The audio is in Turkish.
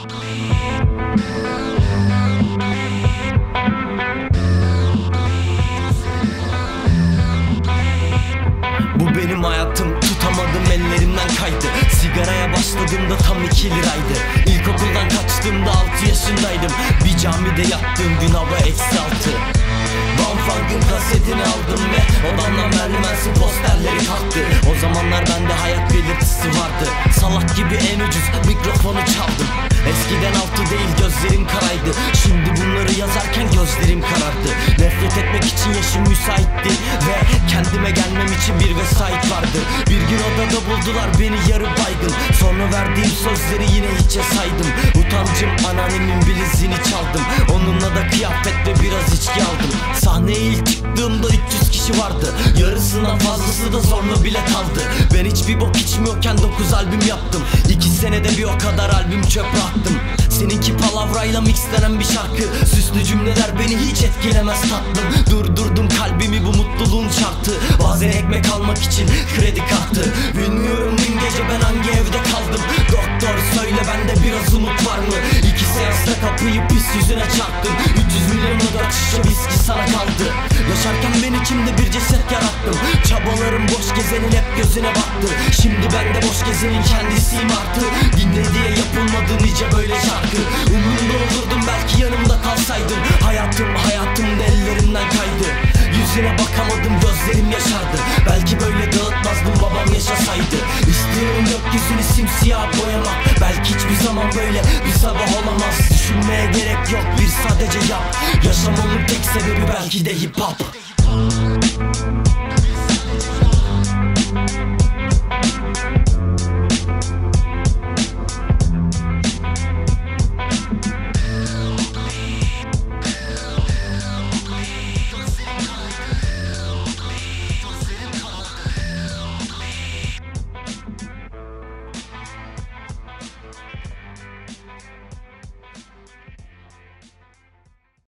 Bu benim hayatım, tutamadım, ellerimden kaydı. Sigaraya başladığımda tam 2 liraydı. İlkokuldan kaçtığımda 6 yaşındaydım. Bir camide yattığım gün hava -6. Van Funk'ın kasetini aldım ve odamdan Merlimensin posterleri kalktı. O zamanlar bende hayat belirtisi vardı. Salak gibi en ucuz mikrofonu çaldım. Eskiden altı değil gözlerim karaydı. Şimdi bunları yazarken gözlerim karardı. Nefret etmek için yaşım müsaitti ve kendime gelmem için bir vesait vardı. Bir gün odada buldular beni yarı baygın. Sonra verdiğim sözleri yine hiçe saydım. Utancım anneannemin bileziğini çaldım. Onunla da kıyafet ve biraz içki aldım. Sahneye ilk çıktığımda 300 kişi vardı. Yarısından fazlası da zorla bilet aldı. Ben hiçbir bok içmiyorken 9 albüm yaptım. 2 senede bir o kadar albüm çöpe attım. Seninki palavrayla mixlenen bir şarkı. Süslü cümleler beni hiç etkilemez tatlım. Durdurdum kalbimi bu mutluluğun şartı. Bazen ekmek almak için kredi kartı. Bilmiyorum dün gece ben hangi evde kaldım. Doktor söyle bende biraz umut var mı? 2 seansta kapıyı pis yüzüne çarptım. 300 milyona 4 şişe viski sana kaldı. Yaşarken ben içimde bir ceset yarattım. Çabalarım boş gezenin hep gözüne battı. Şimdi ben de boş gezenin kendisiyim artık. Dinle diye yapılmadı nice böyle şarkı. Umurumda olurdum belki yanımda kalsaydın. Hayatım da ellerimden kaydı. Yüzüne bakamadım gözlerim yaşardı. Belki böyle dağıtmazdım babam yaşasaydı. İstiyorum gökyüzünü simsiyah boyamak. Belki hiçbir zaman böyle bir sabah olamaz. Düşünmeye gerek yok bir sadece yap. Yaşamamın tek sebebi belki de hip hop.